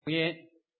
福音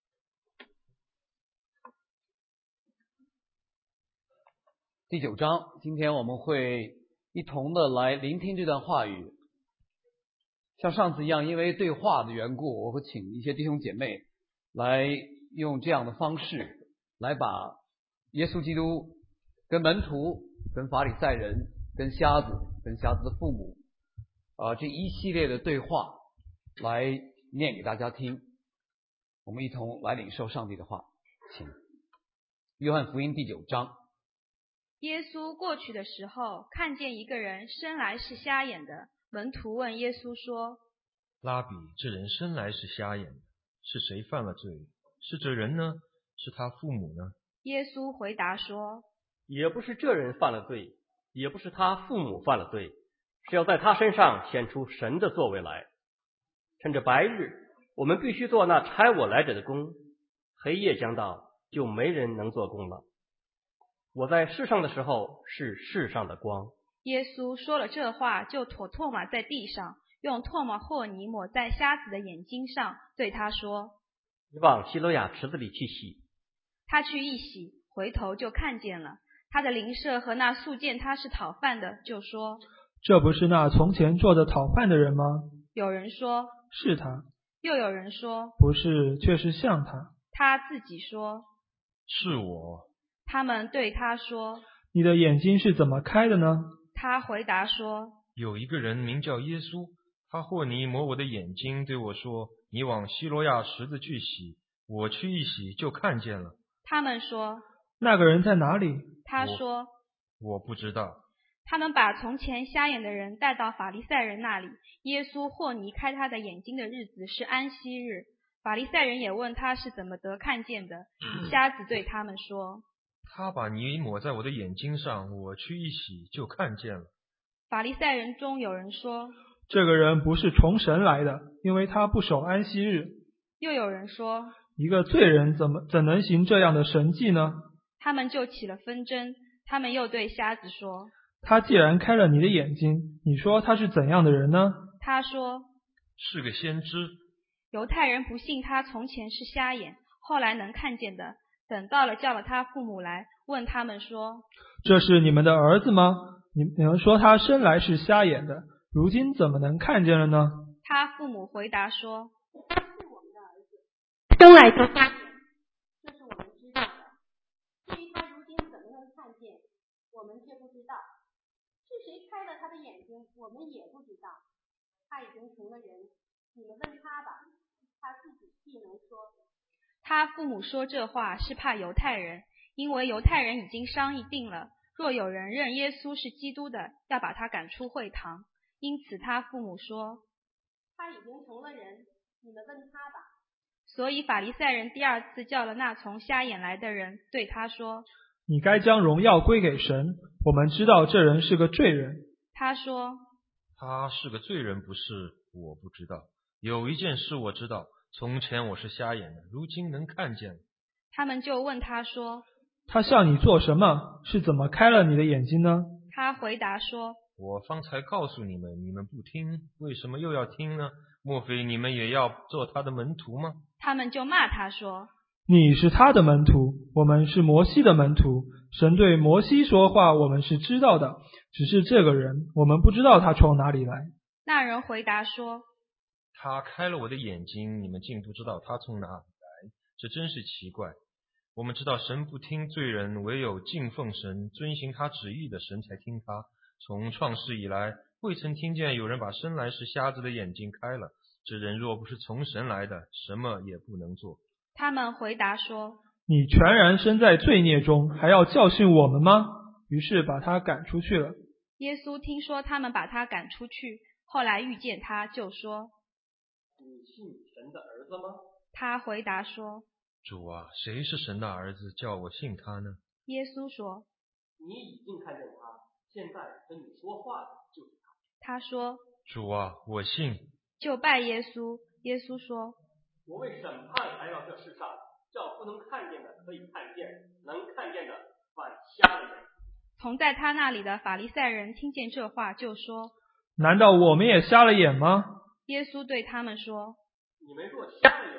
第9章，今天我们会一同的来聆听这段话语。像上次一样，因为对话的缘故，我会请一些弟兄姐妹来用这样的方式来把耶稣基督跟门徒、跟法利赛人、跟瞎子的父母这一系列的对话来念给大家听。我们一同来领受上帝的话，请。约翰福音第9章。 耶稣过去的时候，看见一个人生来是瞎眼的，门徒问耶稣说： 拉比，这人生来是瞎眼的，是谁犯了罪？是这人呢？是他父母呢？ 耶稣回答说： 也不是这人犯了罪，也不是他父母犯了罪，是要在他身上显出神的作为来。趁着白日，我们必须做那差我来者的工，黑夜将到，就没人能做工了。我在世上的时候是世上的光。 耶稣说了这话，就吐唾沫在地上，用唾沫和泥抹在瞎子的眼睛上，对他说： 你往西罗亚池子里去洗。 他去一洗，回头就看见了。他的邻舍和那素见他是讨饭的，就说： 这不是那从前做的讨饭的人吗？ 有人说： 是他。 又有人说： 不是，却是像他。 他自己说： 是我。 他们对他说： 你的眼睛是怎么开的呢？ 他回答说： 有一个人名叫耶稣，他和泥抹我的眼睛，对我说：你往西罗亚池子去洗。我去一洗，就看见了。 他们说： 那个人在哪里？ 他说： 我不知道。 他们把从前瞎眼的人带到法利赛人那里。耶稣和泥开他的眼睛的日子是安息日。法利赛人也问他是怎么得看见的。瞎子对他们说： 他把泥抹在我的眼睛上，我去一洗，就看见了。 法利赛人中有人说： 这个人不是从神来的，因为他不守安息日。 又有人说： 一个罪人怎能行这样的神迹呢？ 他们就起了纷争。他们又对瞎子说： 他既然开了你的眼睛，你说他是怎样的人呢？ 他说： 是个先知。 犹太人不信他从前是瞎眼，后来能看见的。等到了，叫了他父母来，问他们说： 这是你们的儿子吗？你们说他生来是瞎眼的，如今怎么能看见了呢？ 他父母回答说： 他是我们的儿子，生来就瞎眼，这是我们知道的。至于他如今怎么能看见，我们却不知道。是谁开了他的眼睛，我们也不知道。他已经成了人，你们问他吧，他自己必能说。 他父母说这话是怕犹太人，因为犹太人已经商议定了，若有人认耶稣是基督的，要把他赶出会堂。因此他父母说： 他已经成了人，你们问他吧。 所以法利赛人第二次叫了那从瞎眼来的人，对他说： 你该将荣耀归给神，我们知道这人是个罪人。 他说： 他是个罪人不是？我不知道。有一件事我知道，从前我是瞎眼的，如今能看见了。 他们就问他说： 他向你做什么？是怎么开了你的眼睛呢？ 他回答说： 我方才告诉你们，你们不听，为什么又要听呢？莫非你们也要做他的门徒吗？ 他们就骂他说： 你是他的门徒，我们是摩西的门徒。神对摩西说话，我们是知道的，只是这个人，我们不知道他从哪里来。 那人回答说： 他开了我的眼睛，你们竟不知道他从哪里来，这真是奇怪。我们知道神不听罪人，唯有敬奉神、遵行他旨意的神才听他。从创世以来，未曾听见有人把生来是瞎子的眼睛开了。这人若不是从神来的，什么也不能做。 他们回答说： 你全然身在罪孽中，还要教训我们吗？于是把他赶出去了。 耶稣听说他们把他赶出去，后来遇见他，就说： 你信神的儿子吗？ 他回答说： 主啊，谁是神的儿子，叫我信他呢？ 耶稣说： 你已经看见他，现在跟你说话的就是他。 他说： 主啊，我信。 就拜耶稣。耶稣说： 我为审判来到这世上，叫不能看见的可以看见，能看见的反瞎了眼。 同在他那里的法利赛人听见这话，就说： 难道我们也瞎了眼吗？ 耶稣对他们说： 你们若瞎了眼，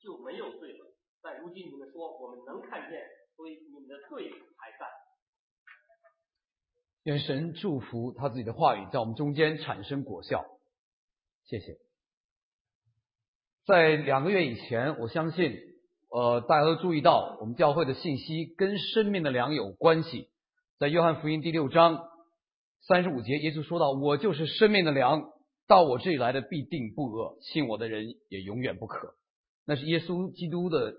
就没有罪了。但如今你们说我们能看见，所以你们的罪还在。 愿神祝福他自己的话语在我们中间产生果效。谢谢。在2个月以前，我相信大家都注意到我们教会的信息跟生命的粮有关系。在约翰福音第6章35节，耶稣说到，我就是生命的粮，到我这里来的必定不饿，信我的人也永远不渴。那是耶稣基督的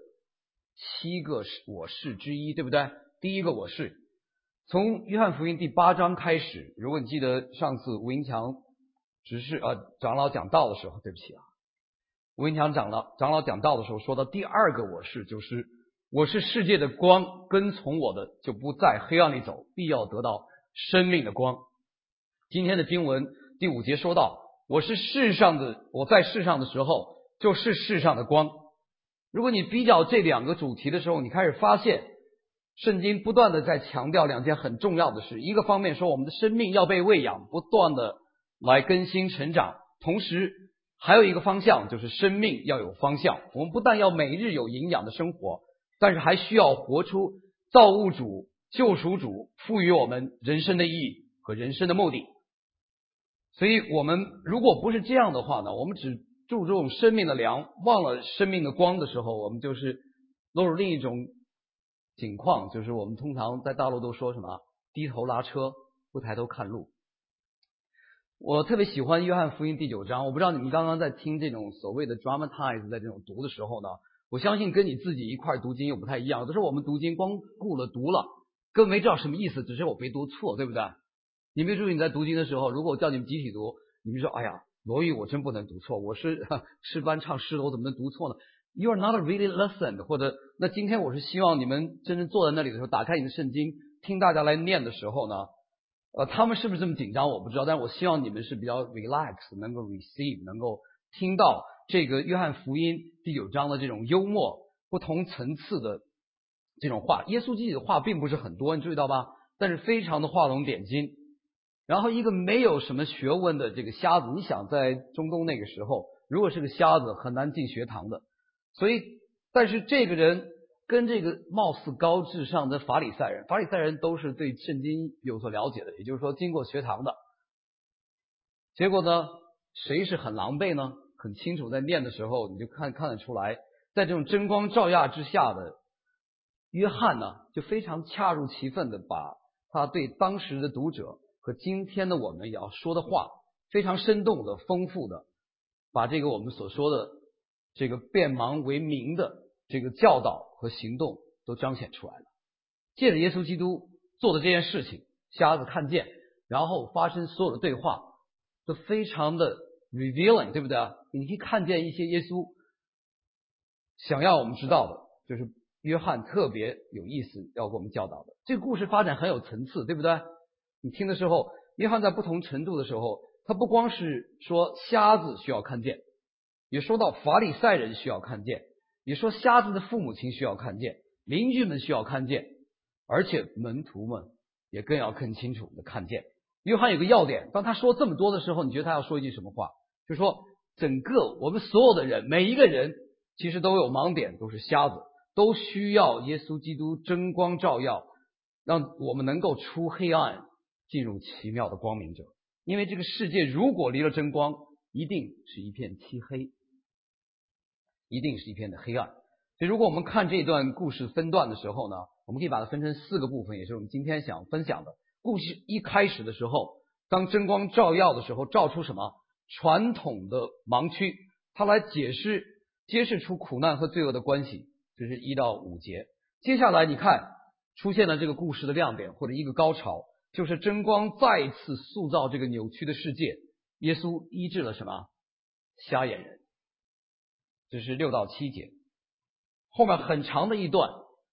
7个我是之一，对不对？第一个我是从约翰福音第8章开始，如果你记得上次吴英强长老讲道的时候，对不起啊，吴英强长老讲道的时候说到第2个我是，就是我是世界的光，跟从我的就不在黑暗里走，必要得到生命的光。今天的经文第5节说到，我在世上的时候就是世上的光。如果你比较这2个主题的时候，你开始发现圣经不断的在强调2件很重要的事。一个方面说我们的生命要被喂养，不断的来更新成长，同时还有一个方向就是生命要有方向。我们不但要每日有营养的生活，但是还需要活出造物主、救赎主赋予我们人生的意义和人生的目的。所以我们如果不是这样的话呢，我们只注重生命的粮，忘了生命的光的时候，我们就是落入另一种情况，就是我们通常在大陆都说什么低头拉车，不抬头看路。我特别喜欢约翰福音第9章，我不知道你们刚刚在听这种所谓的 dramatize 在这种读的时候呢，我相信跟你自己一块读经又不太一样。都是我们读经光顾了读了，根本没知道什么意思，只是我没读错，对不对？你没注意你在读经的时候，如果我叫你们集体读，你们说哎呀罗宇我真不能读错，我是诗班唱诗的，我怎么能读错呢？ You are not really listened。 或者那今天我是希望你们真正坐在那里的时候，打开你的圣经听大家来念的时候呢，他们是不是这么紧张我不知道，但是我希望你们是比较 relax， 能够 receive， 能够听到这个约翰福音第9章的这种幽默不同层次的这种话。耶稣自己的话并不是很多，你注意到吧？但是非常的画龙点睛。然后一个没有什么学问的这个瞎子，你想在中东那个时候，如果是个瞎子很难进学堂的。所以但是这个人跟这个貌似高智商的法利赛人都是对圣经有所了解的，也就是说经过学堂的。结果呢，谁是很狼狈呢？很清楚，在念的时候你就看得出来，在这种真光照耀之下的约翰呢，就非常恰如其分的把他对当时的读者和今天的我们也要说的话，非常生动的丰富的把这个我们所说的这个变盲为明的这个教导和行动都彰显出来了。借着耶稣基督做的这件事情，瞎子看见，然后发生所有的对话，都非常的 revealing， 对不对啊？你可以看见一些耶稣想要我们知道的，就是约翰特别有意思要给我们教导的。这个故事发展很有层次，对不对？你听的时候，约翰在不同程度的时候，他不光是说瞎子需要看见，也说到法利赛人需要看见，也说瞎子的父母亲需要看见，邻居们需要看见，而且门徒们也更要更清楚的看见。约翰有个要点，当他说这么多的时候，你觉得他要说一句什么话？就是说整个我们所有的人，每一个人其实都有盲点，都是瞎子，都需要耶稣基督真光照耀，让我们能够出黑暗进入奇妙的光明者。因为这个世界如果离了真光，一定是一片漆黑，一定是一片的黑暗。所以如果我们看这段故事分段的时候呢，我们可以把它分成4个部分，也是我们今天想分享的。故事一开始的时候，当真光照耀的时候，照出什么？传统的盲区，它来揭示出苦难和罪恶的关系，这是1到5节。接下来你看出现了这个故事的亮点或者一个高潮，就是真光再一次塑造这个扭曲的世界。耶稣医治了什么？瞎眼人，这是6到7节。后面很长的一段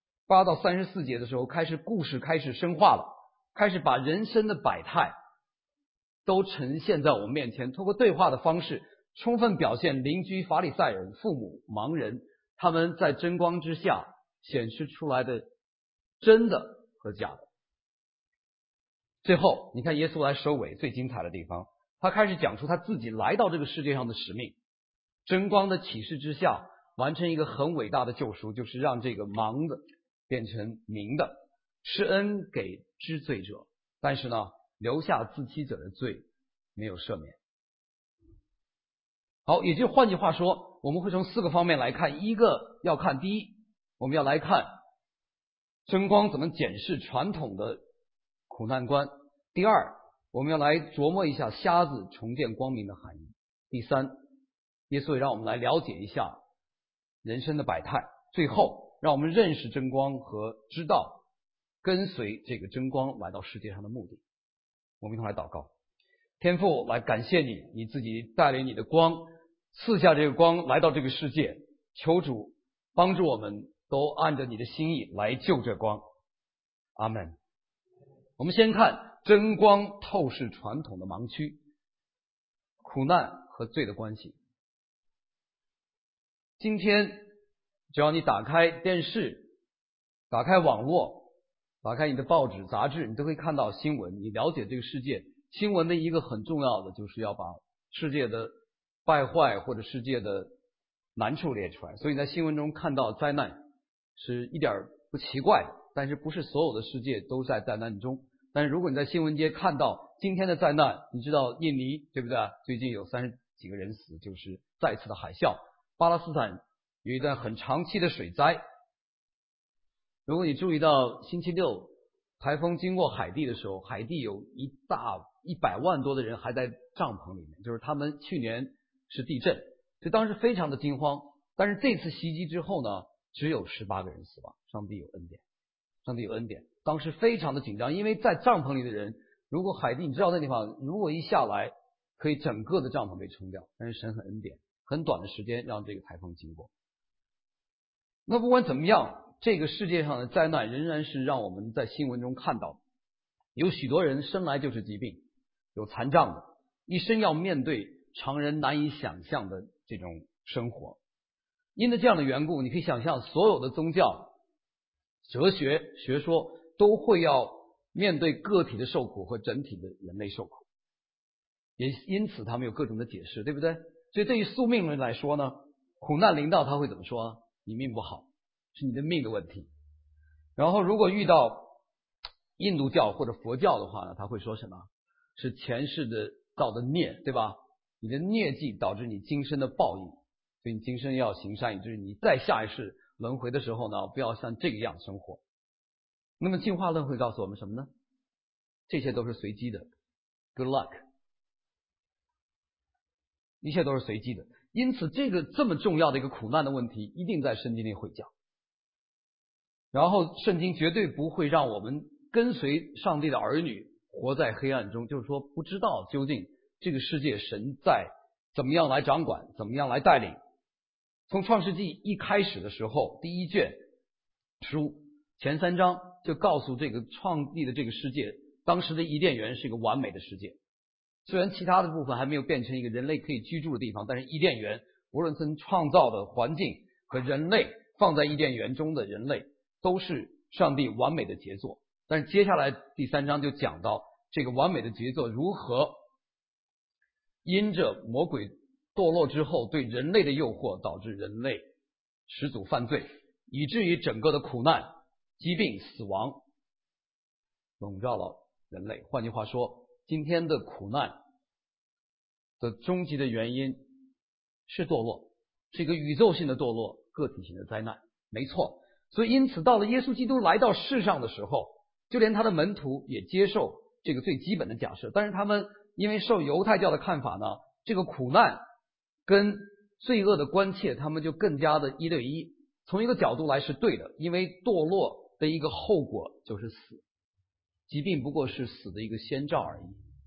8到34节的时候，故事开始深化了，开始把人生的百态都呈现在我们面前，通过对话的方式充分表现邻居、法利赛人、父母、盲人他们在真光之下显示出来的真的和假的。最后你看耶稣来收尾最精彩的地方，他开始讲出他自己来到这个世界上的使命。真光的启示之下， 完成一个很伟大的救赎，就是让这个盲的变成明的，施恩给知罪者，但是呢，留下自欺者的罪没有赦免。好，也就换句话说，我们会从4个方面来看。一个要看，第一，我们要来看真光怎么检视传统的苦难观；第二，我们要来琢磨一下瞎子重见光明的含义；第三，耶稣也让我们来了解一下人生的百态；最后，让我们认识真光和知道跟随这个真光来到世界上的目的。我们一同来祷告。天父，来感谢你，你自己带领你的光，赐下这个光来到这个世界，求主帮助我们都按着你的心意来救这光。阿们。我们先看真光透视传统的盲区，苦难和罪的关系。今天只要你打开电视，打开网络，打开你的报纸杂志，你都会看到新闻，你了解这个世界。新闻的一个很重要的就是要把世界的败坏或者世界的难处列出来，所以在新闻中看到灾难是一点不奇怪的，但是不是所有的世界都在灾难中。但是如果你在新闻界看到今天的灾难，你知道印尼对不对？最近有30几个人死，就是再次的海啸。巴勒斯坦有一段很长期的水灾。如果你注意到星期六台风经过海地的时候，海地有100万多的人还在帐篷里面，就是他们去年是地震，所以当时非常的惊慌。但是这次袭击之后呢，只有18个人死亡，上帝有恩典，上帝有恩典。当时非常的紧张，因为在帐篷里的人，如果海地你知道那地方如果一下来，可以整个的帐篷被冲掉，但是神很恩典，很短的时间让这个台风经过。那不管怎么样，这个世界上的灾难仍然是让我们在新闻中看到，有许多人生来就是疾病，有残障的，一生要面对常人难以想象的这种生活。因为这样的缘故，你可以想象所有的宗教、哲学、学说都会要面对个体的受苦和整体的人类受苦，也因此他们有各种的解释，对不对？所以对于宿命论来说呢，苦难临到他会怎么说呢？你命不好，是你的命的问题。然后如果遇到印度教或者佛教的话呢，他会说什么？是前世的造的孽，对吧？你的孽迹导致你今生的报应，所以你今生要行善，以至于你在下一世轮回的时候呢，不要像这个样生活。那么进化论会告诉我们什么呢？这些都是随机的 ，good luck， 一切都是随机的。因此这么重要的一个苦难的问题一定在圣经里会讲，然后圣经绝对不会让我们跟随上帝的儿女活在黑暗中，就是说不知道究竟这个世界神在怎么样来掌管，怎么样来带领。从创世纪一开始的时候，第一卷书前3章就告诉这个创立的这个世界，当时的伊甸园是一个完美的世界。虽然其他的部分还没有变成一个人类可以居住的地方，但是伊甸园无论从创造的环境和人类放在伊甸园中的人类都是上帝完美的杰作。但是接下来第3章就讲到这个完美的杰作如何因着魔鬼堕落之后对人类的诱惑，导致人类始祖犯罪，以至于整个的苦难、疾病、死亡笼罩了人类。换句话说，今天的苦难的终极的原因是堕落，是一个宇宙性的堕落，个体性的灾难，没错。所以因此到了耶稣基督来到世上的时候，就连他的门徒也接受这个最基本的假设。但是他们因为受犹太教的看法呢，这个苦难跟罪恶的关切，他们就更加的一对一。从一个角度来是对的，因为堕落的一个后果就是死，疾病不过是死的一个先兆而已。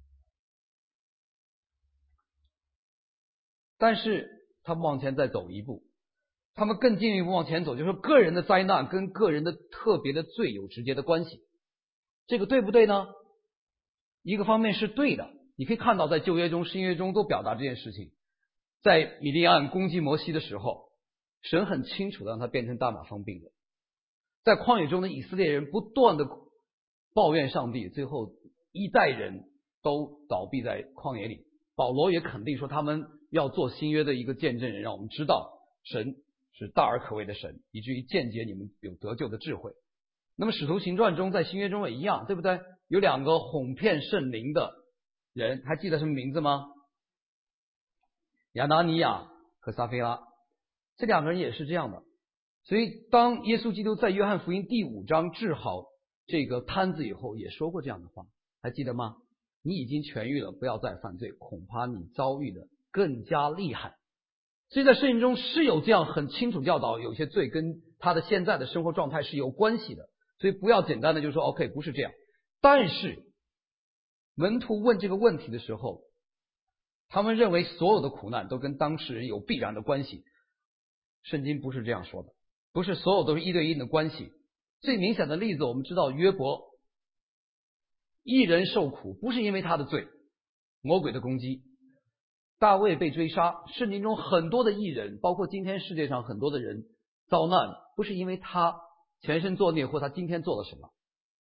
但是他们往前再走一步，他们更进一步往前走，就是说个人的灾难跟个人的特别的罪有直接的关系。这个对不对呢？一个方面是对的，你可以看到在旧约中、新约中都表达这件事情。在米利暗攻击摩西的时候，神很清楚的让他变成大麻风病人。在旷野中的以色列人不断的抱怨上帝，最后一代人都倒闭在旷野里。保罗也肯定说他们要做新约的一个见证人，让我们知道神是大而可畏的神，以至于间接你们有得救的智慧。那么使徒行传中在新约中也一样，对不对？有2个哄骗圣灵的人，还记得什么名字吗？亚拿尼亚和撒非拉，这2个人也是这样的。所以当耶稣基督在约翰福音第5章治好这个瘫子以后，也说过这样的话，还记得吗？你已经痊愈了，不要再犯罪，恐怕你遭遇的更加厉害。所以在圣经中是有这样很清楚教导，有些罪跟他的现在的生活状态是有关系的，所以不要简单的就说 OK 不是这样。但是门徒问这个问题的时候，他们认为所有的苦难都跟当事人有必然的关系。圣经不是这样说的，不是所有都是一对一的关系。最明显的例子我们知道，约伯一人受苦不是因为他的罪，魔鬼的攻击，大卫被追杀，圣经中很多的义人，包括今天世界上很多的人遭难，不是因为他前身作孽或他今天做了什么。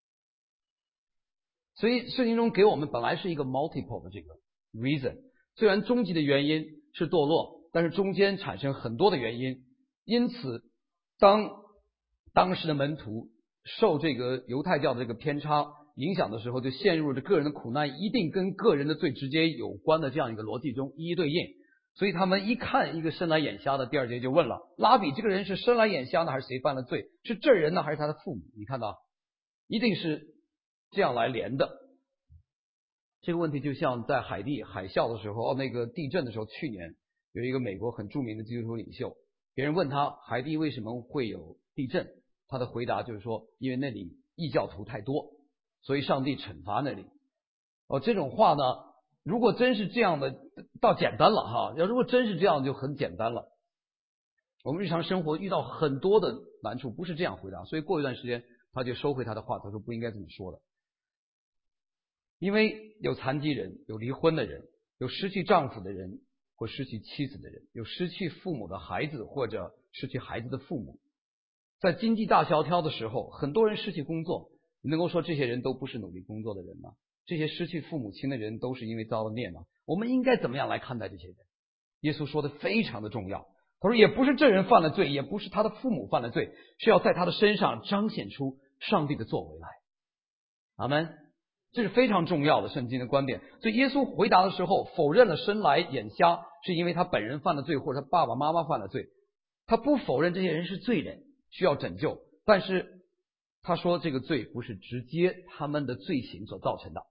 所以圣经中给我们本来是一个 multiple 的这个 reason， 虽然终极的原因是堕落，但是中间产生很多的原因。因此当时的门徒受这个犹太教的这个偏差影响的时候，就陷入了个人的苦难一定跟个人的罪直接有关的这样一个逻辑中一一对应。所以他们一看一个生来眼瞎的，第2节就问了，拉比，这个人是生来眼瞎呢，还是谁犯了罪？是这人呢，还是他的父母？你看到一定是这样来连的。这个问题就像在海啸的时候，那个地震的时候，去年有一个美国很著名的基督徒领袖，别人问他海地为什么会有地震，他的回答就是说，因为那里异教徒太多，所以上帝惩罚那里。这种话呢，如果真是这样的，倒简单了哈。如果真是这样，就很简单了。我们日常生活遇到很多的难处，不是这样回答。所以过一段时间，他就收回他的话，他说不应该这么说的。因为有残疾人，有离婚的人，有失去丈夫的人，或失去妻子的人，有失去父母的孩子，或者失去孩子的父母。在经济大萧条的时候，很多人失去工作，你能够说这些人都不是努力工作的人吗？这些失去父母亲的人都是因为遭了孽吗？我们应该怎么样来看待这些人？耶稣说的非常的重要，他说也不是这人犯了罪，也不是他的父母犯了罪，是要在他的身上彰显出上帝的作为来。阿们。这是非常重要的圣经的观点。所以耶稣回答的时候否认了生来眼瞎是因为他本人犯了罪，或者他爸爸妈妈犯了罪，他不否认这些人是罪人需要拯救，但是他说这个罪不是直接他们的罪行所造成的。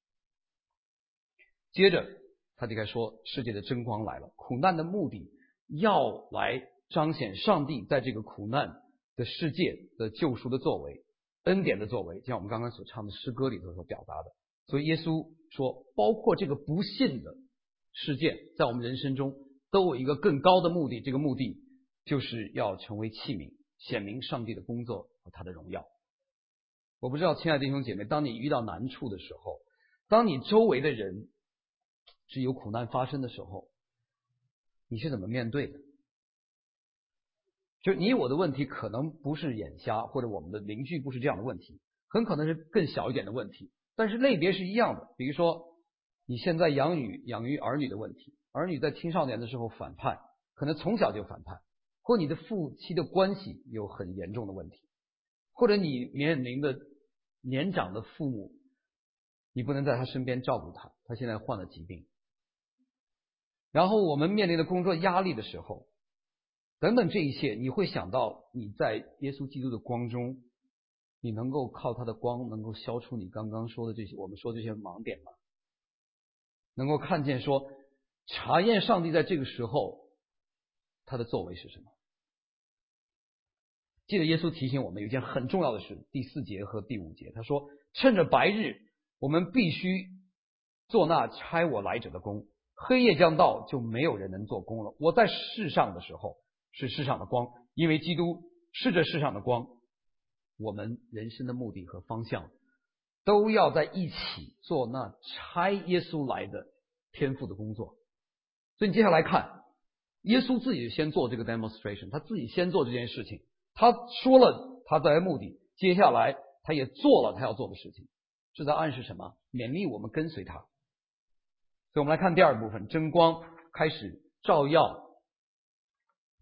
接着他就该说世界的真光来了，苦难的目的要来彰显上帝在这个苦难的世界的救赎的作为，恩典的作为，像我们刚刚所唱的诗歌里头所表达的。所以耶稣说包括这个不幸的事件在我们人生中都有一个更高的目的，这个目的就是要成为器皿，显明上帝的工作和他的荣耀。我不知道亲爱的弟兄姐妹，当你遇到难处的时候，当你周围的人是有苦难发生的时候，你是怎么面对的？就你我的问题可能不是眼瞎，或者我们的邻居不是这样的问题，很可能是更小一点的问题，但是类别是一样的。比如说你现在养育儿女的问题，儿女在青少年的时候反叛，可能从小就反叛，或你的夫妻的关系有很严重的问题，或者你面临的年长的父母，你不能在他身边照顾他，他现在患了疾病。然后我们面临的工作压力的时候等等，这一切你会想到你在耶稣基督的光中，你能够靠他的光能够消除你刚刚说的这些，我们说这些盲点吗？能够看见说查验上帝在这个时候他的作为是什么。记得耶稣提醒我们有一件很重要的事，第4节和第5节，他说趁着白日我们必须做那差我来者的工，黑夜将到就没有人能做工了。我在世上的时候是世上的光，因为基督是这世上的光。我们人生的目的和方向都要在一起做那差耶稣来的天父的工作。所以你接下来看耶稣自己先做这个 demonstration， 他自己先做这件事情，他说了他在目的，接下来他也做了他要做的事情，是在暗示什么？勉励我们跟随他。所以我们来看第2部分，真光开始照耀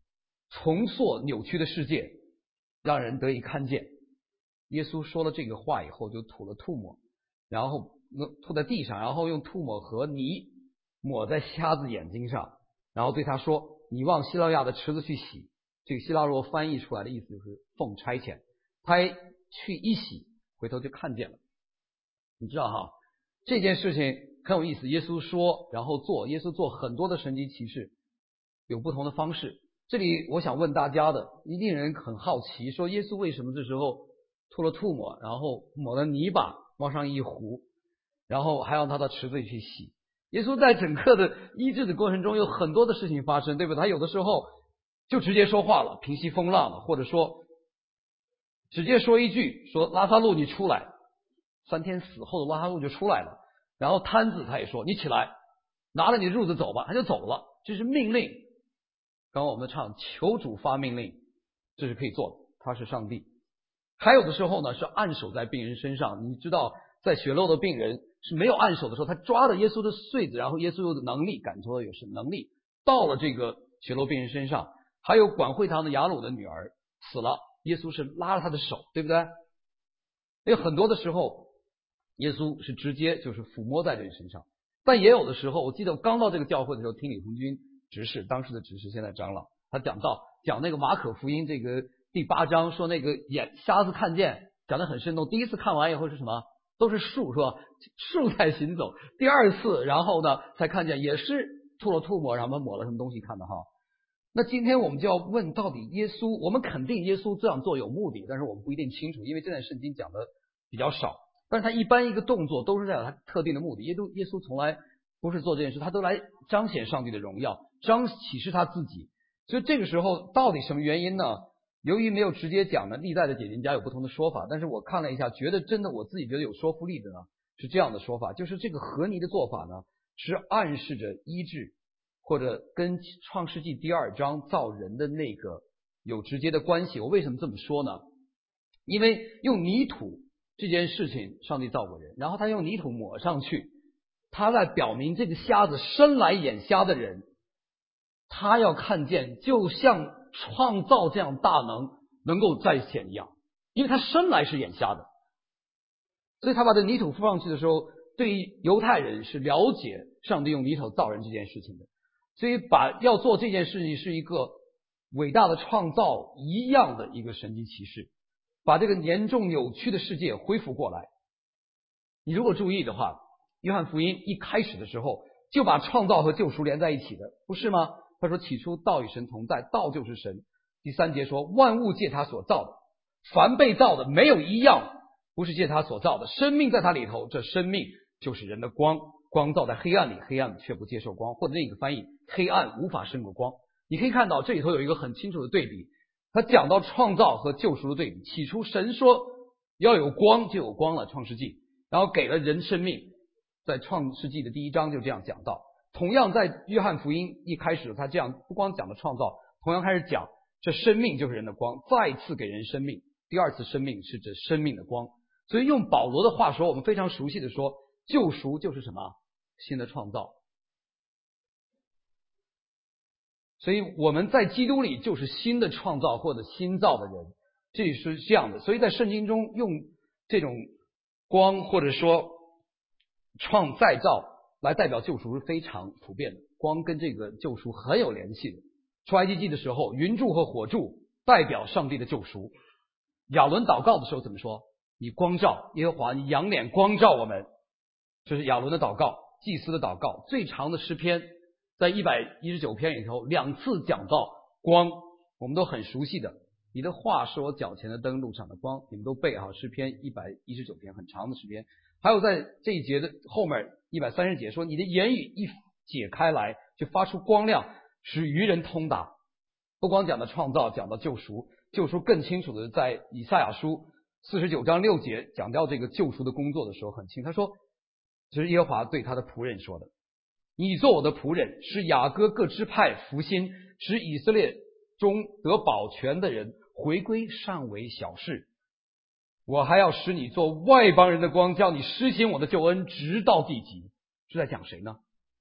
重塑扭曲的世界，让人得以看见。耶稣说了这个话以后，就吐了唾沫，然后吐在地上，然后用唾沫和泥抹在瞎子眼睛上，然后对他说：“你往希腊亚的池子去洗。”这个希腊若翻译出来的意思就是奉差遣，他去一洗，回头就看见了。你知道哈，这件事情很有意思。耶稣说，然后做，耶稣做很多的神迹奇事，有不同的方式。这里我想问大家的，一定人很好奇，说耶稣为什么这时候吐了唾沫，然后抹了泥巴往上一糊，然后还让他到池子里去洗。耶稣在整个的医治的过程中有很多的事情发生，对不对？他有的时候就直接说话了，平息风浪了，或者说直接说一句，说拉撒路你出来，3天死后的拉撒路就出来了。然后摊子他也说你起来，拿了你的褥子走吧，他就走了。这是命令。刚刚我们唱求主发命令，这是可以做的，他是上帝。还有的时候呢是按手在病人身上，你知道在血漏的病人是没有按手的时候，他抓了耶稣的穗子，然后耶稣有的能力，感受到有是能力到了这个血漏病人身上。还有管会堂的雅鲁的女儿死了，耶稣是拉了他的手，对不对？有很多的时候耶稣是直接就是抚摸在人身上，但也有的时候，我记得我刚到这个教会的时候，听李红军执事，当时的执事现在长老，他讲那个马可福音这个第8章，说那个瞎子看见，讲得很生动。第一次看完以后是什么？都是树，是吧？树在行走。第二次然后呢才看见，也是吐了唾沫，然后抹了什么东西看的哈。那今天我们就要问，到底耶稣，我们肯定耶稣这样做有目的，但是我们不一定清楚，因为这段圣经讲的比较少。但是他一般一个动作都是在有他特定的目的，耶稣从来不是做这件事，他都来彰显上帝的荣耀，启示他自己。所以这个时候到底什么原因呢？由于没有直接讲呢，历代的解经家有不同的说法，但是我看了一下，觉得真的我自己觉得有说服力的呢，是这样的说法，就是这个和泥的做法呢，是暗示着医治，或者跟创世纪第2章造人的那个有直接的关系。我为什么这么说呢？因为用泥土这件事情，上帝造过人，然后他用泥土抹上去，他在表明这个瞎子生来眼瞎的人，他要看见，就像创造这样大能够再显一样，因为他生来是眼瞎的。所以他把这泥土敷上去的时候，对于犹太人是了解上帝用泥土造人这件事情的，所以要做这件事情是一个伟大的创造一样的一个神迹奇事，把这个严重扭曲的世界恢复过来。你如果注意的话，约翰福音一开始的时候就把创造和救赎连在一起的，不是吗？他说起初道与神同在，道就是神。第3节说万物借他所造的，凡被造的没有一样不是借他所造的，生命在他里头，这生命就是人的光，光照在黑暗里，黑暗却不接受光，或者另一个翻译，黑暗无法胜过光。你可以看到这里头有一个很清楚的对比，他讲到创造和救赎的对比。起初神说要有光，就有光了，创世纪，然后给了人生命，在创世纪的第1章就这样讲到。同样在约翰福音一开始他这样不光讲的创造，同样开始讲这生命就是人的光，再次给人生命，第2次生命是指生命的光。所以用保罗的话说，我们非常熟悉的说，救赎就是什么？新的创造。所以我们在基督里就是新的创造或者新造的人，这是这样的。所以在圣经中用这种光或者说再造来代表救赎是非常普遍的，光跟这个救赎很有联系的。出埃及记的时候，云柱和火柱代表上帝的救赎。亚伦祷告的时候怎么说？你光照耶和华，你仰脸光照我们，这是亚伦的祷告，祭司的祷告。最长的诗篇在119篇里头2次讲到光，我们都很熟悉的。你的话是我脚前的灯，路上的光，你们都背好。诗篇119篇很长的诗篇。还有在这一节的后面130节说，你的言语一解开来，就发出光亮，使愚人通达。不光讲的创造，讲到救赎，救赎更清楚的在以赛亚书49章6节讲到这个救赎的工作的时候很清，他说这是耶和华对他的仆人说的，你做我的仆人，使雅各各支派复兴，使以色列中得保全的人回归，尚为小事。我还要使你做外邦人的光，叫你施行我的救恩直到地极。是在讲谁呢？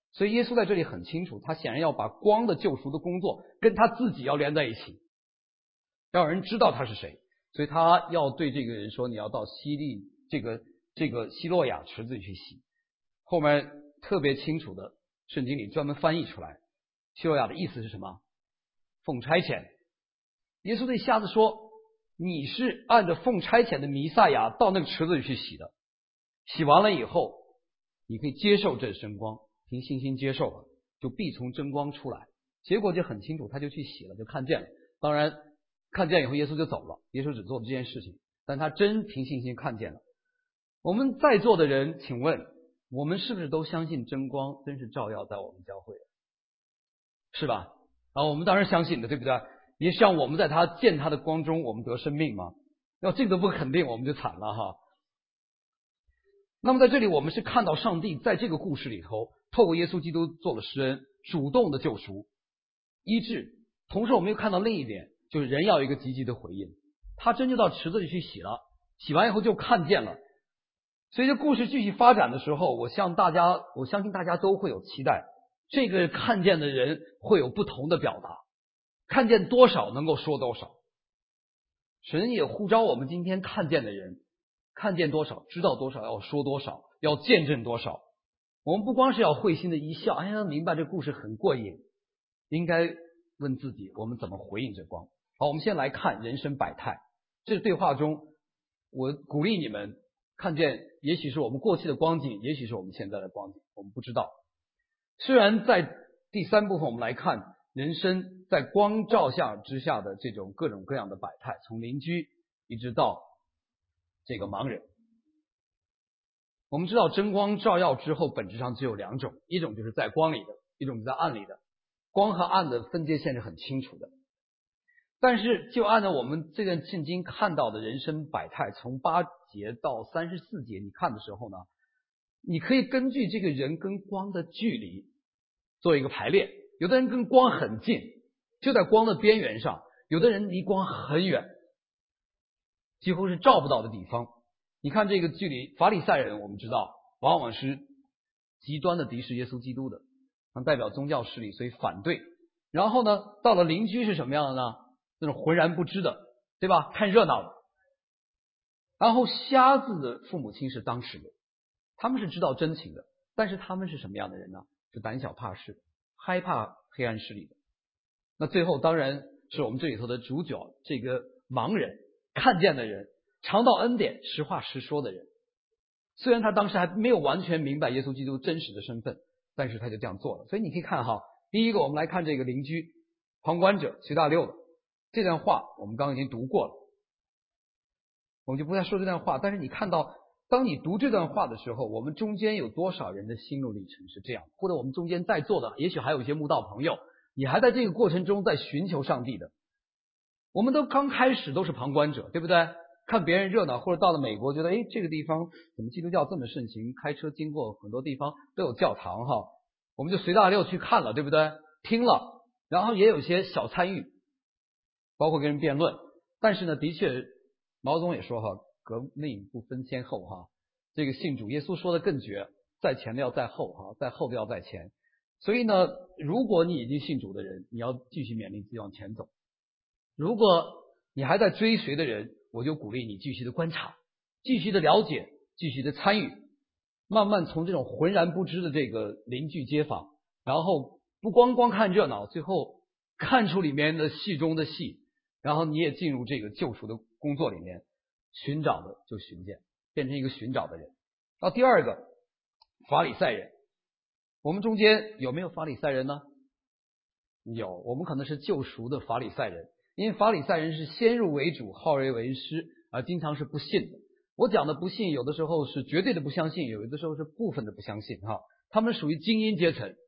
所以耶稣在这里很清楚，他显然要把光的救赎的工作跟他自己要连在一起，让人知道他是谁。所以他要对这个人说，你要到这个希洛亚池子里去洗。后面特别清楚的圣经里专门翻译出来，希洛亚的意思是什么？奉差遣。耶稣对瞎子说，你是按着奉差遣的弥赛亚到那个池子里去洗的，洗完了以后你可以接受这真光，凭信心接受了，就必从真光出来。结果就很清楚，他就去洗了，就看见了。当然看见以后耶稣就走了，耶稣只做这件事情，但他真凭信心看见了。我们在座的人，请问我们是不是都相信真光真是照耀在我们教会的？是吧？我们当然相信的，对不对？也像我们在他见他的光中我们得生命吗？要这个都不肯定，我们就惨了哈。那么在这里我们是看到上帝在这个故事里头透过耶稣基督做了施恩，主动的救赎医治。同时我们又看到另一点，就是人要有一个积极的回应。他真就到池子里去洗了，洗完以后就看见了。随着故事继续发展的时候，我相信大家都会有期待，这个看见的人会有不同的表达，看见多少能够说多少。神也呼召我们今天看见的人，看见多少知道多少，要说多少，要见证多少。我们不光是要会心的一笑，哎呀，明白这故事很过瘾，应该问自己我们怎么回应这光。好，我们先来看人生百态。这对话中我鼓励你们看见，也许是我们过去的光景，也许是我们现在的光景，我们不知道。虽然在第三部分我们来看人生在光照之下的这种各种各样的百态，从邻居一直到这个盲人。我们知道真光照耀之后本质上只有两种，一种就是在光里的，一种是在暗里的。光和暗的分界线是很清楚的。但是就按照我们这段圣经看到的人生百态，从8节到34节你看的时候呢，你可以根据这个人跟光的距离做一个排列。有的人跟光很近，就在光的边缘上；有的人离光很远，几乎是照不到的地方。你看这个距离，法利赛人我们知道往往是极端的敌视耶稣基督的，代表宗教势力，所以反对。然后呢，到了邻居是什么样的呢？那种浑然不知的，对吧？看热闹的。然后瞎子的父母亲是当时的，他们是知道真情的，但是他们是什么样的人呢？是胆小怕事，害怕黑暗势力的。那最后当然是我们这里头的主角，这个盲人，看见的人，尝到恩典，实话实说的人。虽然他当时还没有完全明白耶稣基督真实的身份，但是他就这样做了。所以你可以看哈，第一个我们来看这个邻居旁观者徐大六的这段话，我们刚刚已经读过了，我们就不再说这段话。但是你看到当你读这段话的时候，我们中间有多少人的心路历程是这样，或者我们中间在座的也许还有一些慕道朋友，你还在这个过程中在寻求上帝的。我们都刚开始都是旁观者，对不对？看别人热闹，或者到了美国觉得这个地方怎么基督教这么盛行，开车经过很多地方都有教堂哈，我们就随大溜去看了，对不对？听了，然后也有些小参与，包括跟人辩论。但是呢，的确毛总也说哈，革命不分先后哈，这个信主耶稣说的更绝，在前的要在后哈，在后的要在前。所以呢，如果你已经信主的人，你要继续勉励自己往前走。如果你还在追随的人，我就鼓励你继续的观察，继续的了解，继续的参与，慢慢从这种浑然不知的这个邻居街坊，然后不光看热闹，最后看出里面的戏中的戏，然后你也进入这个救赎的工作里面，寻找的就寻见，变成一个寻找的人。到第二个法利赛人，我们中间有没有法利赛人呢？有，我们可能是救赎的法利赛人。因为法利赛人是先入为主，好为人师，经常是不信的。我讲的不信，有的时候是绝对的不相信，有的时候是部分的不相信哈。他们属于精英阶层。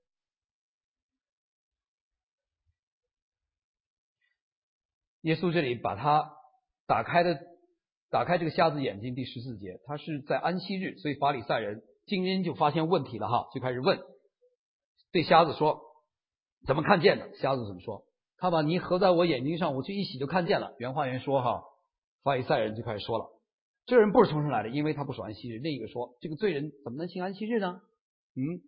耶稣这里把他打开这个瞎子眼睛，第14节，他是在安息日，所以法利赛人精英就发现问题了哈，就开始问，对瞎子说怎么看见的？瞎子怎么说？他把泥合在我眼睛上，我去一洗就看见了。原话原说哈，法利赛人就开始说了，这人不是从神来的，因为他不守安息日。另一个说，这个罪人怎么能行安息日呢？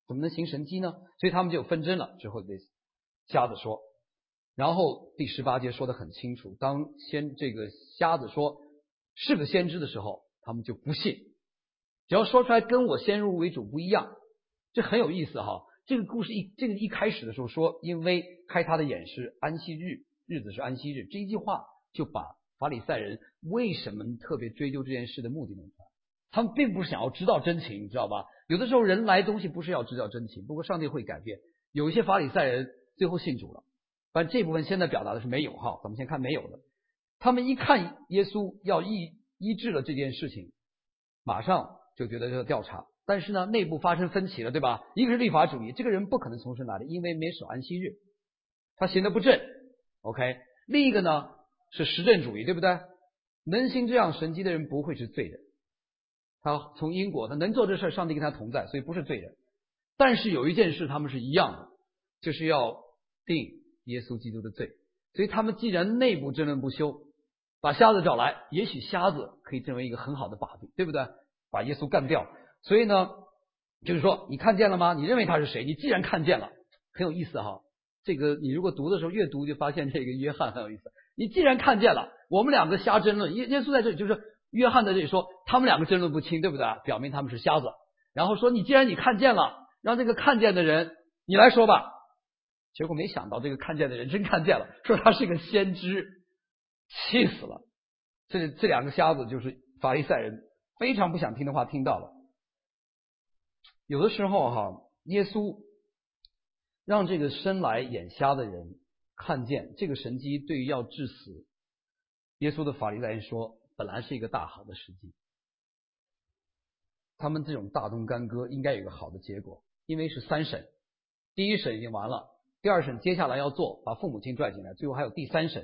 怎么能行神迹呢？所以他们就有纷争了。之后对瞎子说，然后第18节说得很清楚，当这个瞎子说是个先知的时候，他们就不信，只要说出来跟我先入为主不一样。这很有意思哈。这个故事一开始的时候说，因为开他的眼是安息日，日子是安息日，这一句话就把法利赛人为什么特别追究这件事的目的弄出来。他们并不是想要知道真情，你知道吧？有的时候人来东西不是要知道真情，不过上帝会改变。有一些法利赛人最后信主了，反正这部分现在表达的是没有哈，咱们先看没有的。他们一看耶稣要医治了这件事情，马上就觉得要调查。但是呢，内部发生分歧了，对吧？一个是律法主义，这个人不可能从神来的，因为没守安息日，他行得不正 OK。 另一个呢是实证主义，对不对？能行这样神迹的人不会是罪人，他从因果他能做这事，上帝跟他同在，所以不是罪人。但是有一件事他们是一样的，就是要定耶稣基督的罪。所以他们既然内部争论不休，把瞎子找来，也许瞎子可以成为一个很好的把柄，对不对？把耶稣干掉。所以呢，就是说你看见了吗？你认为他是谁？你既然看见了，很有意思哈。这个你如果读的时候越读就发现这个约翰很有意思。你既然看见了，我们两个瞎争论，耶稣在这里就是约翰在这里说他们两个争论不清，对不对？表明他们是瞎子。然后说既然你看见了，让这个看见的人你来说吧。结果没想到这个看见的人真看见了，说他是个先知，气死了。这两个瞎子就是法利赛人非常不想听的话听到了。有的时候哈，耶稣让这个生来眼瞎的人看见这个神迹，对于要致死耶稣的法利赛人说，本来是一个大好的时机。他们这种大动干戈应该有一个好的结果，因为是3审，第1审已经完了，第2审接下来要做，把父母亲拽进来，最后还有第3审。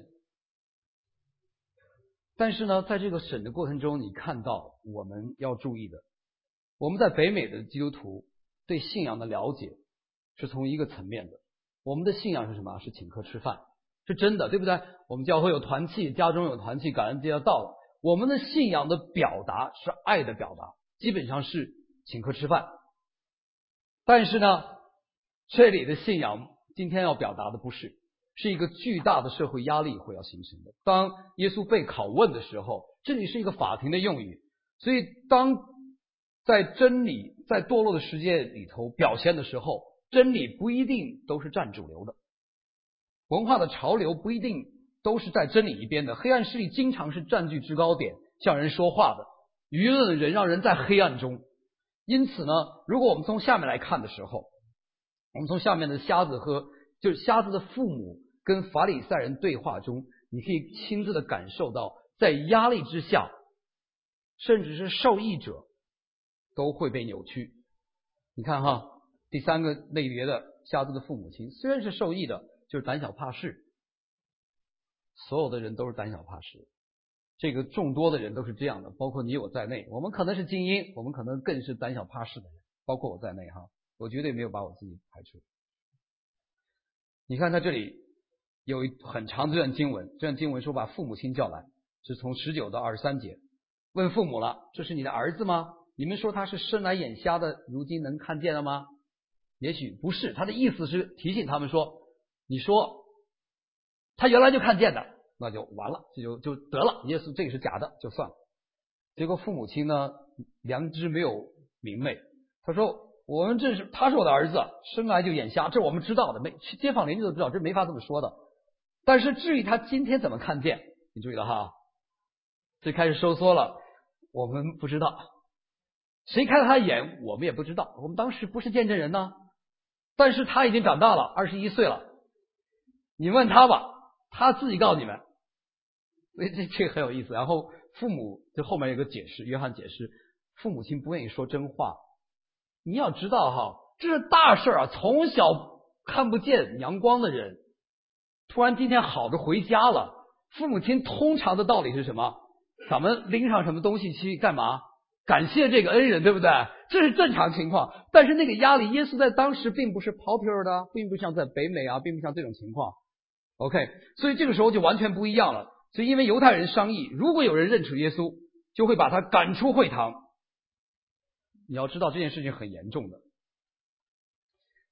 但是呢，在这个审的过程中，你看到我们要注意的，我们在北美的基督徒对信仰的了解是从一个层面的。我们的信仰是什么？是请客吃饭，是真的，对不对？我们教会有团契，家中有团契，感恩节要到了。我们的信仰的表达是爱的表达，基本上是请客吃饭。但是呢，这里的信仰今天要表达的不是一个巨大的社会压力会要形成的。当耶稣被拷问的时候，这里是一个法庭的用语，所以当在真理在堕落的世界里头表现的时候，真理不一定都是占主流的，文化的潮流不一定都是在真理一边的，黑暗势力经常是占据制高点向人说话的，舆论的人让人在黑暗中。因此呢，如果我们从下面来看的时候，我们从下面的瞎子就是瞎子的父母跟法利赛人对话中，你可以亲自的感受到，在压力之下，甚至是受益者都会被扭曲。你看哈，第3个类别的瞎子的父母亲，虽然是受益的，就是胆小怕事。所有的人都是胆小怕事，这个众多的人都是这样的，包括你我在内。我们可能是精英，我们可能更是胆小怕事的人，包括我在内哈，我绝对没有把我自己排除。你看他这里有很长的这段经文，这段经文说把父母亲叫来，是从19到23节，问父母了，这是你的儿子吗？你们说他是生来眼瞎的，如今能看见了吗？也许不是，他的意思是提醒他们说，你说他原来就看见的，那就完了，这就得了，耶稣这个是假的，就算了。结果父母亲呢，良知没有明媚，他说他是我的儿子，生来就眼瞎，这我们知道的，街坊邻居都知道，这没法这么说的。但是至于他今天怎么看见，你注意了哈，这开始收缩了，我们不知道，谁开了他眼我们也不知道，我们当时不是见证人呢。但是他已经长大了，21岁了，你问他吧，他自己告诉你们。所以这个很有意思。然后父母这后面有个解释，约翰解释，父母亲不愿意说真话。你要知道哈，这是大事啊！从小看不见阳光的人，突然今天好着回家了，父母亲通常的道理是什么？咱们拎上什么东西去干嘛？感谢这个恩人，对不对？这是正常情况。但是那个压力，耶稣在当时并不是 popular 的，并不像在北美啊，并不像这种情况。OK， 所以这个时候就完全不一样了。所以因为犹太人商议，如果有人认出耶稣，就会把他赶出会堂。你要知道这件事情很严重的，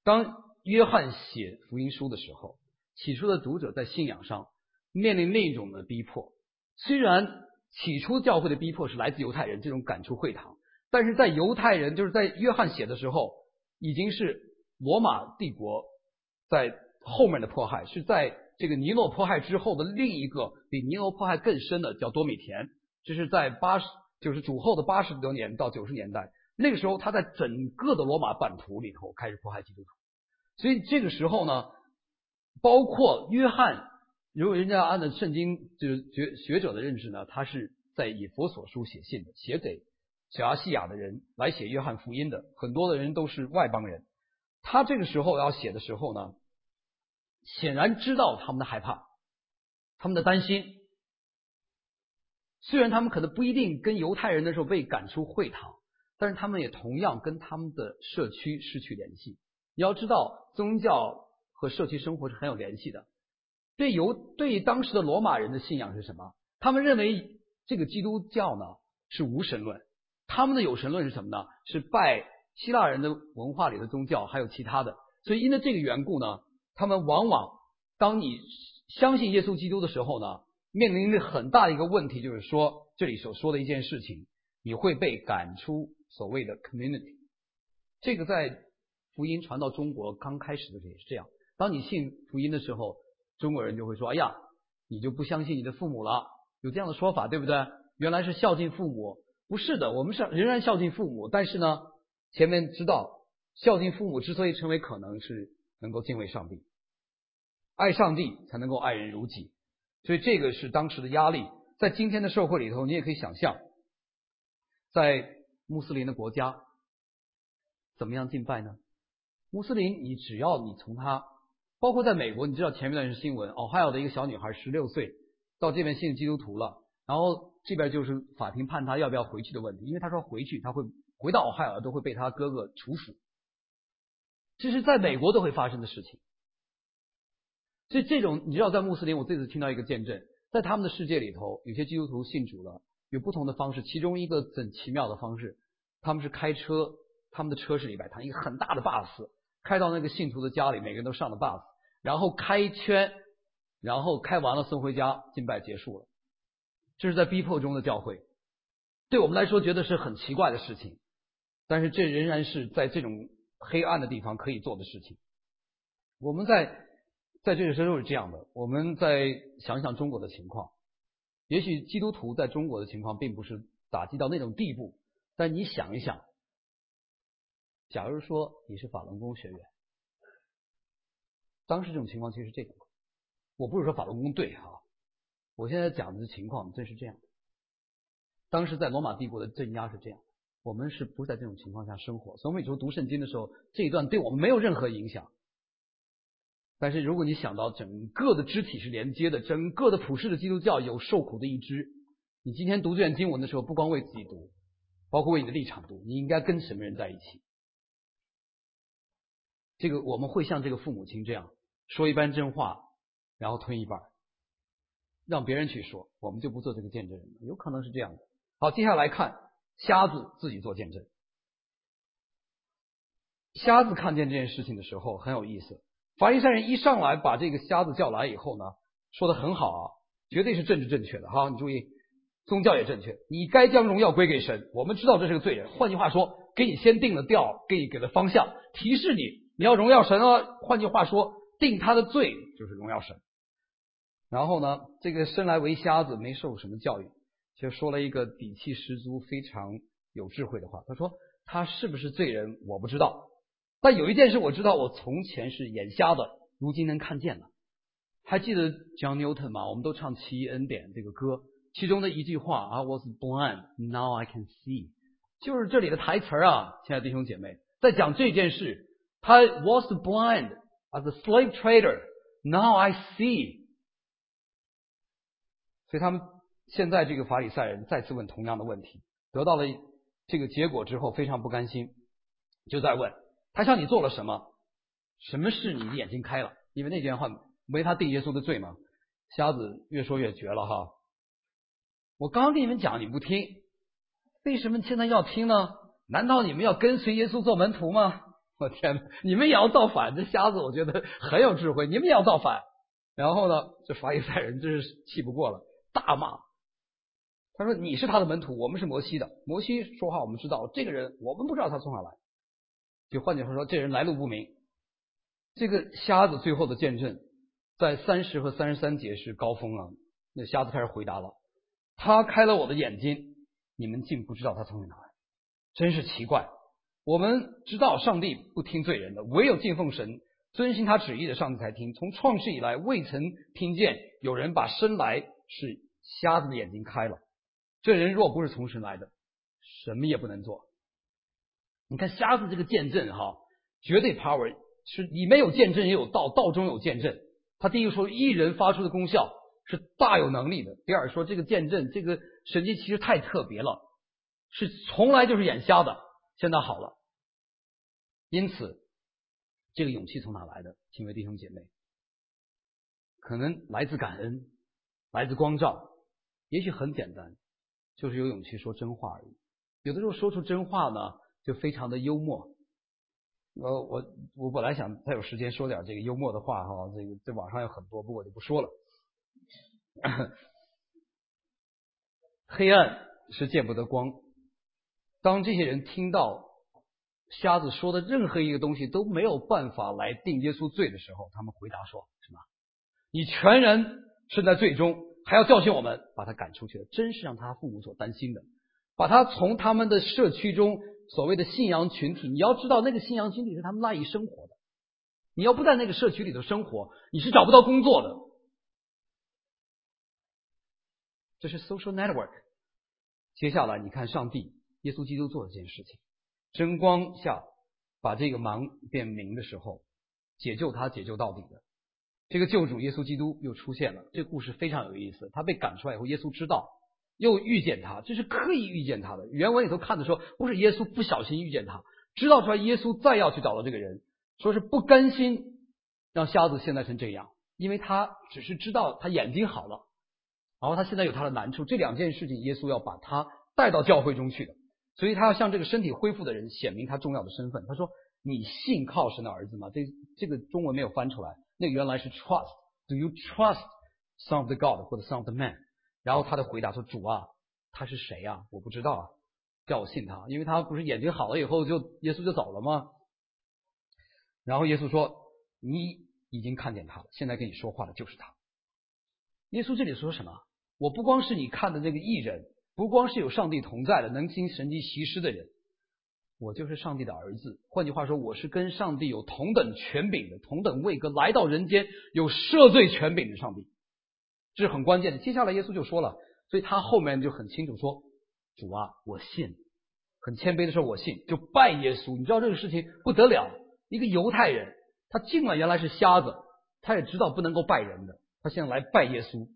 当约翰写福音书的时候，起初的读者在信仰上面临另一种的逼迫。虽然起初教会的逼迫是来自犹太人，这种赶出会堂，但是在犹太人，就是在约翰写的时候，已经是罗马帝国在后面的迫害，是在这个尼罗迫害之后的另一个比尼罗迫害更深的，叫多米田。这是在就是主后的80多年到90年代，那个时候他在整个的罗马版图里头开始迫害基督徒。所以这个时候呢，包括约翰，如果人家按照圣经就是学者的认知呢，他是在以弗所书写信的，写给小亚细亚的人来写约翰福音的，很多的人都是外邦人。他这个时候要写的时候呢，显然知道他们的害怕，他们的担心。虽然他们可能不一定跟犹太人的时候被赶出会堂，但是他们也同样跟他们的社区失去联系。你要知道，宗教和社区生活是很有联系的。对当时的罗马人的信仰是什么？他们认为这个基督教呢是无神论，他们的有神论是什么呢？是拜希腊人的文化里的宗教，还有其他的。所以因为这个缘故呢，他们往往当你相信耶稣基督的时候呢，面临着很大的一个问题，就是说这里所说的一件事情，你会被赶出所谓的 community。 这个在福音传到中国刚开始的时候也是这样，当你信福音的时候，中国人就会说，哎呀，你就不相信你的父母了，有这样的说法，对不对？原来是孝敬父母。不是的，我们是仍然孝敬父母，但是呢，前面知道孝敬父母之所以成为可能，是能够敬畏上帝，爱上帝才能够爱人如己。所以这个是当时的压力。在今天的社会里头，你也可以想象，在穆斯林的国家怎么样敬拜呢？穆斯林，你只要你从他，包括在美国，你知道前面段是新闻，Ohio的一个小女孩16岁到这边信基督徒了，然后这边就是法庭判他要不要回去的问题，因为他说回去他会回到Ohio都会被他哥哥处死，这是在美国都会发生的事情。所以这种你知道，在穆斯林，我这次听到一个见证，在他们的世界里头，有些基督徒信主了，有不同的方式，其中一个很奇妙的方式，他们是开车，他们的车是礼拜堂，一个很大的 bus， 开到那个信徒的家里，每个人都上了 bus， 然后开一圈，然后开完了送回家，敬拜结束了。这是在逼迫中的教会，对我们来说觉得是很奇怪的事情，但是这仍然是在这种黑暗的地方可以做的事情。我们在这个时候是这样的，我们再想想中国的情况，也许基督徒在中国的情况并不是打击到那种地步，但你想一想，假如说你是法轮功学员，当时这种情况其实是这个，我不是说法轮功对我现在讲的情况真是这样的。当时在罗马帝国的镇压是这样的，我们是不在这种情况下生活，所以我们有时候读圣经的时候，这一段对我们没有任何影响。但是如果你想到整个的肢体是连接的，整个的普世的基督教有受苦的一支，你今天读这段经文的时候，不光为自己读，包括为你的立场读，你应该跟什么人在一起。这个我们会像这个父母亲这样说一半真话，然后吞一半，让别人去说，我们就不做这个见证人了，有可能是这样的。好，接下来看瞎子自己做见证。瞎子看见这件事情的时候很有意思，法利赛人一上来把这个瞎子叫来以后呢，说得很好绝对是政治正确的你注意，宗教也正确，你该将荣耀归给神，我们知道这是个罪人，换句话说，给你先定了调，给了方向，提示你要荣耀神换句话说，定他的罪就是荣耀神。然后呢，这个生来为瞎子，没受什么教育，就说了一个底气十足非常有智慧的话，他说他是不是罪人我不知道，但有一件事我知道，我从前是眼瞎的，如今能看见了。还记得 John Newton 吗？我们都唱奇异恩典这个歌，其中的一句话I was blind, now I can see， 就是这里的台词亲爱的弟兄姐妹，在讲这件事，他 was blind as a slave trader, now I see。 所以他们现在这个法利赛人再次问同样的问题，得到了这个结果之后非常不甘心，就在问他向你做了什么？什么是你的眼睛开了？因为那件话没他定耶稣的罪嘛。瞎子越说越绝了我刚刚跟你们讲你不听，为什么现在要听呢？难道你们要跟随耶稣做门徒吗？ 我天哪，你们也要造反？这瞎子我觉得很有智慧，你们也要造反？然后呢，这法利赛人真是气不过了，大骂。他说：“你是他的门徒，我们是摩西的。摩西说话我们知道，这个人我们不知道他从哪来。”就换句话说，这人来路不明。这个瞎子最后的见证，在30和33节是高峰啊。那瞎子开始回答了：“他开了我的眼睛，你们竟不知道他从哪来，真是奇怪。我们知道上帝不听罪人的，唯有敬奉神、遵行他旨意的上帝才听。从创世以来，未曾听见有人把生来是瞎子的眼睛开了。这人若不是从神来的，什么也不能做。”你看瞎子这个见证哈，绝对 power 是里面有见证也有道，道中有见证。他第一个说一人发出的功效是大有能力的，第二说这个见证这个神迹其实太特别了，是从来就是眼瞎的，现在好了。因此这个勇气从哪来的？亲爱的弟兄姐妹，可能来自感恩，来自光照，也许很简单，就是有勇气说真话而已。有的时候说出真话呢就非常的幽默。我本来想再有时间说点这个幽默的话哈，这个在网上有很多，不过我就不说了。黑暗是见不得光。当这些人听到瞎子说的任何一个东西都没有办法来定耶稣罪的时候，他们回答说什么？你全然身在罪中，还要教训我们，把他赶出去了，真是让他父母所担心的。把他从他们的社区中所谓的信仰群体，你要知道那个信仰群体是他们赖以生活的，你要不在那个社区里头生活，你是找不到工作的。这是 social network。 接下来你看上帝耶稣基督做的这件事情，真光下把这个盲变明的时候，解救他，解救到底的这个救主耶稣基督又出现了。这个故事非常有意思，他被赶出来以后，耶稣知道又遇见他，这是刻意遇见他的。原文里头看的时候，不是耶稣不小心遇见他，知道出来耶稣再要去找到这个人，说是不甘心让瞎子现在成这样，因为他只是知道他眼睛好了，然后他现在有他的难处，这两件事情耶稣要把他带到教会中去的，所以他要向这个身体恢复的人显明他重要的身份。他说你信靠神的儿子吗？这个中文没有翻出来，那个原来是 trust， Do you trust Son of the God 或者 Son of the Man？然后他的回答说：“主啊，他是谁啊？我不知道啊，叫我信他，因为他不是眼睛好了以后耶稣就走了吗？”然后耶稣说：“你已经看见他了，现在跟你说话的就是他。”耶稣这里说什么？我不光是你看的那个义人，不光是有上帝同在的能行神迹奇事的人，我就是上帝的儿子。换句话说，我是跟上帝有同等权柄的，同等位格来到人间有赦罪权柄的上帝。这是很关键的。接下来耶稣就说了，所以他后面就很清楚说：“主啊，我信。”很谦卑的说：“我信。”就拜耶稣。你知道这个事情不得了，一个犹太人，他尽管原来是瞎子，他也知道不能够拜人的，他现在来拜耶稣。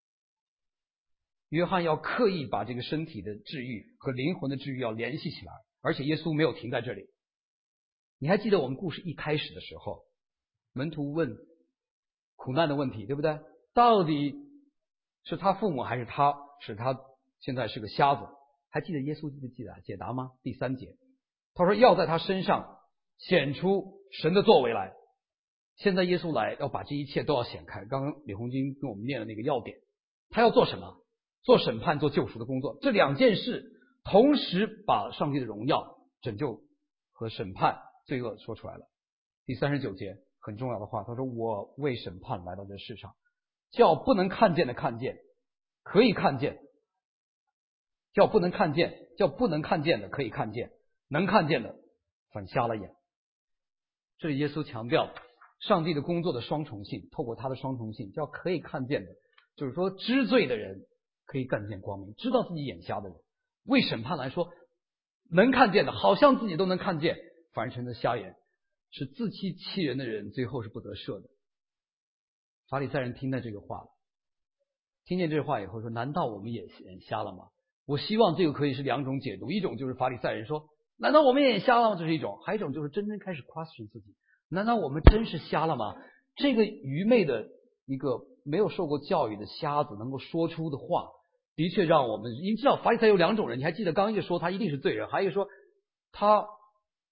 约翰要刻意把这个身体的治愈和灵魂的治愈要联系起来，而且耶稣没有停在这里。你还记得我们故事一开始的时候，门徒问苦难的问题，对不对？到底是他父母还是他使他现在是个瞎子？还记得耶稣的解答吗？第3节，他说要在他身上显出神的作为来。现在耶稣来要把这一切都要显开。刚刚李红军跟我们念的那个要点，他要做什么？做审判，做救赎的工作。这两件事同时把上帝的荣耀、拯救和审判罪恶说出来了。第39节很重要的话，他说我为审判来到这世上，叫不能看见的看见，可以看见；叫不能看见的可以看见，能看见的反瞎了眼。这里耶稣强调上帝的工作的双重性，透过他的双重性，叫可以看见的，就是说知罪的人可以看见光明，知道自己眼瞎的人，为审判来说，能看见的好像自己都能看见，反而成了瞎眼，是自欺欺人的人最后是不得赦的。法利赛人听到这个话，听见这话以后说，难道我们也眼瞎了吗？我希望这个可以是两种解读，一种就是法利赛人说难道我们也眼瞎了吗？这是一种，还有一种就是真正开始 question 自己，难道我们真是瞎了吗？这个愚昧的一个没有受过教育的瞎子能够说出的话，的确让我们，你知道法利赛有两种人，你还记得刚刚一个说他一定是罪人，还有一个说他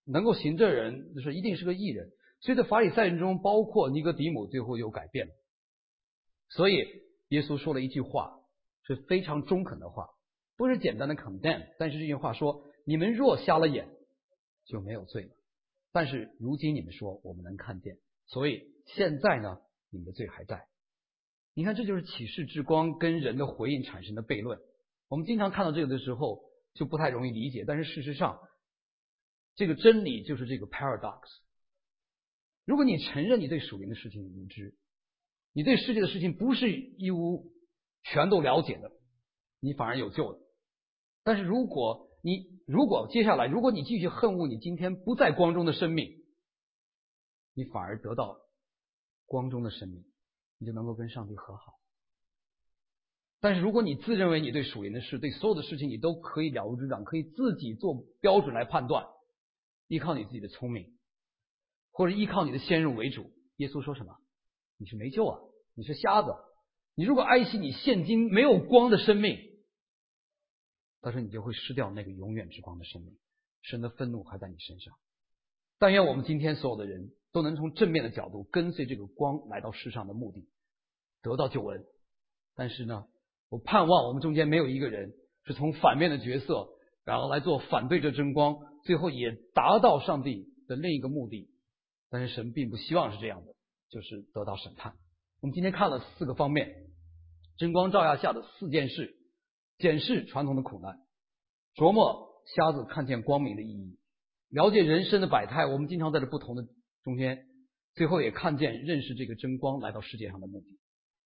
能够行这人就是一定是个义人。所以在法利赛人中，包括尼哥底母，最后又改变了。所以耶稣说了一句话，是非常中肯的话，不是简单的 condemn， 但是这句话说：你们若瞎了眼，就没有罪了。但是如今你们说我们能看见，所以现在呢，你们的罪还在。你看，这就是启示之光跟人的回应产生的悖论。我们经常看到这个的时候就不太容易理解，但是事实上这个真理就是这个 paradox。 如果你承认你对属灵的事情无知，你对世界的事情不是一无全都了解的，你反而有救了。但是如果接下来你继续恨恶你今天不在光中的生命，你反而得到光中的生命，你就能够跟上帝和好。但是如果你自认为你对属灵的事，对所有的事情你都可以了如指掌，可以自己做标准来判断，依靠你自己的聪明，或者依靠你的先入为主，耶稣说什么？你是没救啊，你是瞎子。你如果爱惜你现今没有光的生命，但是你就会失掉那个永远之光的生命，神的愤怒还在你身上。但愿我们今天所有的人都能从正面的角度跟随这个光来到世上的目的，得到救恩。但是呢，我盼望我们中间没有一个人是从反面的角色，然后来做反对这真光，最后也达到上帝的另一个目的。但是神并不希望是这样的，就是得到审判。我们今天看了4个方面，真光照耀下的4件事，检视传统的苦难，琢磨瞎子看见光明的意义，了解人生的百态，我们经常在这不同的中间，最后也看见认识这个真光来到世界上的目的。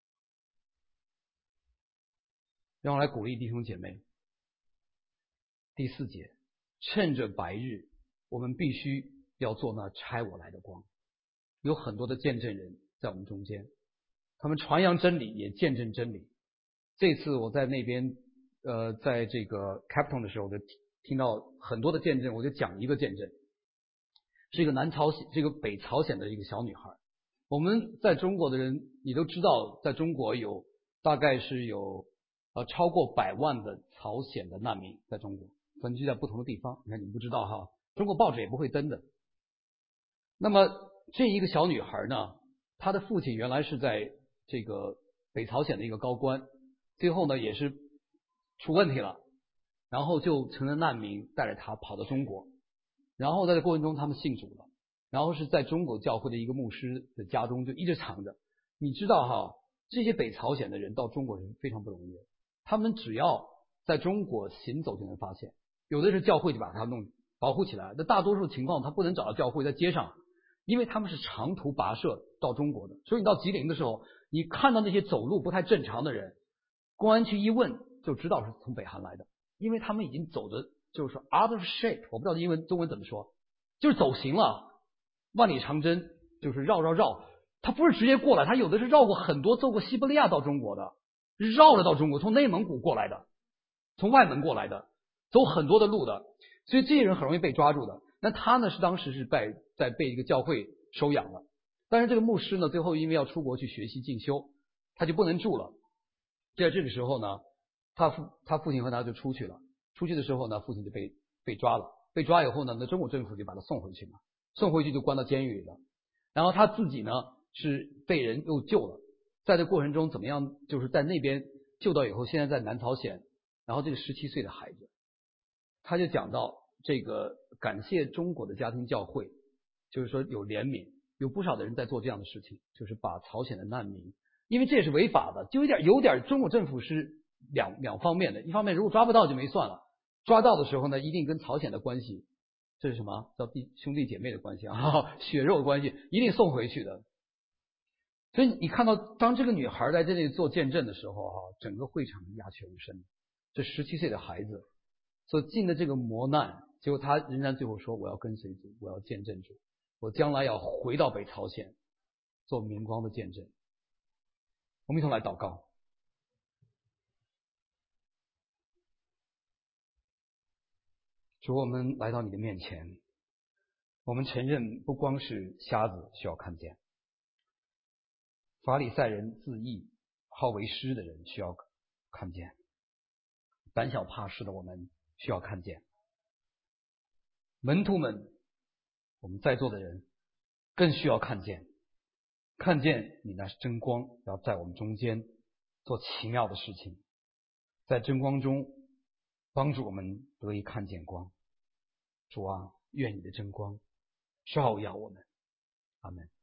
让我来鼓励弟兄姐妹。第4节，趁着白日，我们必须要做那差我来的光。有很多的见证人在我们中间，他们传扬真理，也见证真理。这次我在那边在这个 Capital 的时候，就听到很多的见证，我就讲一个见证，是一个北朝鲜的一个小女孩。我们在中国的人，你都知道，在中国有大概是有超过100万的朝鲜的难民在中国，分居在不同的地方。你看，你们不知道哈，中国报纸也不会登的。那么这一个小女孩呢，她的父亲原来是在这个北朝鲜的一个高官，最后呢也是出问题了，然后就成了难民，带着她跑到中国。然后在这过程中他们信主了，然后是在中国教会的一个牧师的家中就一直藏着。你知道哈，这些北朝鲜的人到中国是非常不容易的，他们只要在中国行走就能发现，有的是教会就把他保护起来，但大多数情况他不能找到教会，在街上，因为他们是长途跋涉到中国的。所以你到吉林的时候，你看到那些走路不太正常的人，公安局一问就知道是从北韩来的，因为他们已经走的就是说 out of shape， 我不知道中文怎么说，就是走形了，万里长征，就是绕，他不是直接过来，他有的是绕过很多，走过西伯利亚到中国的，绕着到中国，从内蒙古过来的，从外蒙过来的，走很多的路的，所以这些人很容易被抓住的。那他呢是当时是被一个教会收养了，但是这个牧师呢最后因为要出国去学习进修，他就不能住了。在这个时候呢，他父亲和他就出去了，出去的时候呢，父亲就被抓了，被抓以后呢，那中国政府就把他送回去了，送回去就关到监狱里了。然后他自己呢是被人又救了，在这过程中怎么样，就是在那边救到以后，现在在南朝鲜。然后这个17岁的孩子，他就讲到这个感谢中国的家庭教会，就是说有怜悯，有不少的人在做这样的事情，就是把朝鲜的难民，因为这也是违法的，就有点中国政府是两方面的，一方面如果抓不到就没算了，抓到的时候呢，一定跟朝鲜的关系，这是什么叫兄弟姐妹的关系啊，血肉的关系，一定送回去的。所以你看到当这个女孩在这里做见证的时候整个会场鸦雀无声。这17岁的孩子所进的这个磨难，结果他仍然最后说，我要跟随主，我要见证主，我将来要回到北朝鲜做明光的见证。我们一同来祷告。主，我们来到你的面前，我们承认不光是瞎子需要看见，法利赛人自义好为师的人需要看见，胆小怕事的我们需要看见，门徒们我们在座的人更需要看见你那真光要在我们中间做奇妙的事情，在真光中帮助我们得以看见光。主啊，愿你的真光照耀我们。阿们。